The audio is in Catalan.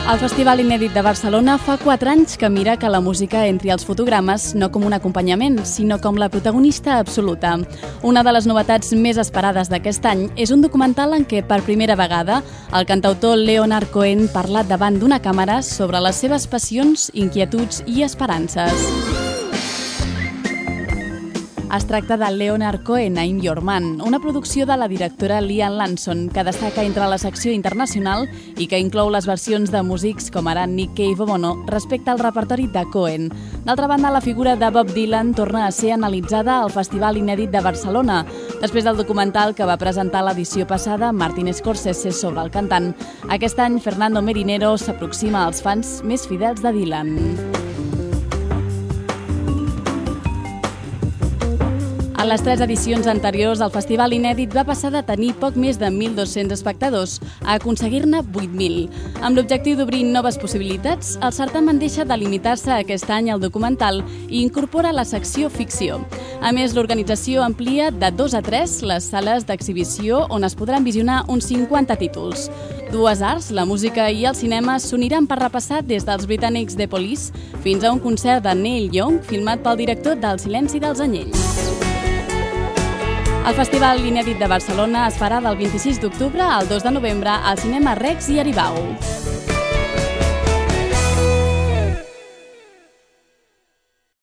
El Festival Inèdit de Barcelona fa 4 anys que mira que la música entri als fotogrames no com un acompanyament, sinó com la protagonista absoluta. Una de les novetats més esperades d'aquest any és un documental en què, per primera vegada, el cantautor Leonard Cohen parla davant d'una càmera sobre les seves passions, inquietuds i esperances. Es tracta de Leonard Cohen, I'm Your Man, una producció de la directora Lian Lanson, que destaca entre la secció internacional i que inclou les versions de músics com ara Nick Cave o Bono respecte al repertori de Cohen. D'altra banda, la figura de Bob Dylan torna a ser analitzada al Festival Inèdit de Barcelona, després del documental que va presentar l'edició passada Martin Scorsese sobre el cantant. Aquest any, Fernando Merinero s'aproxima als fans més fidels de Dylan. En les 3 edicions anteriors, el Festival Inèdit va passar de tenir poc més de 1.200 espectadors a aconseguir-ne 8.000. Amb l'objectiu d'obrir noves possibilitats, el certamen deixa de limitar-se aquest any al documental i incorpora la secció ficció. A més, l'organització amplia de 2 a 3 les sales d'exhibició on es podran visionar uns 50 títols. Dues arts, la música i el cinema, s'uniran per repassar des dels britànics The Police fins a un concert de Neil Young filmat pel director del Silenci dels Anyells. El Festival Inèdit de Barcelona es farà del 26 d'octubre al 2 de novembre al Cinema Rex i Aribau.